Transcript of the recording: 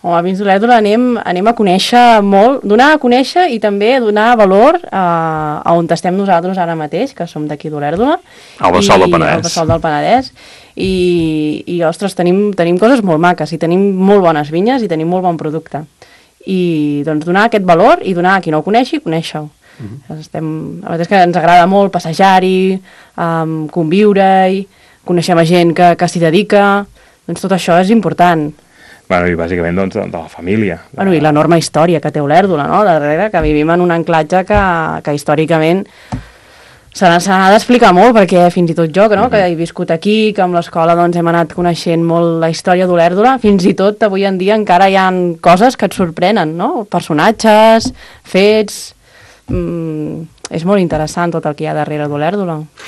Home, a Pins d'Olèrdola anem a conèixer molt, donar a conèixer i també donar valor a on estem nosaltres ara mateix, que som d'aquí d'Olèrdola. Al Bassal del Penedès. Al Bassal del Penedès. I ostres, tenim coses molt maques i tenim molt bones vinyes i tenim molt bon producte. I doncs donar aquest valor i donar a qui no ho coneixi, conèixer-ho. La veritat és que ens agrada molt passejar-hi, conviure-hi, coneixem gent que s'hi dedica, doncs tot això és important. Bueno, i bàsicament doncs, de la família. Bueno, i l'enorme història que té Olèrdola, no?, darrere, que vivim en un anclatge que històricament se n'ha d'explicar molt, perquè fins i tot jo, no?, que he viscut aquí, que amb l'escola doncs, hem anat coneixent molt la història d'Olèrdola, fins i tot avui en dia encara hi ha coses que et sorprenen, no?, personatges, fets... és molt interessant tot el que hi ha darrere d'Olèrdola.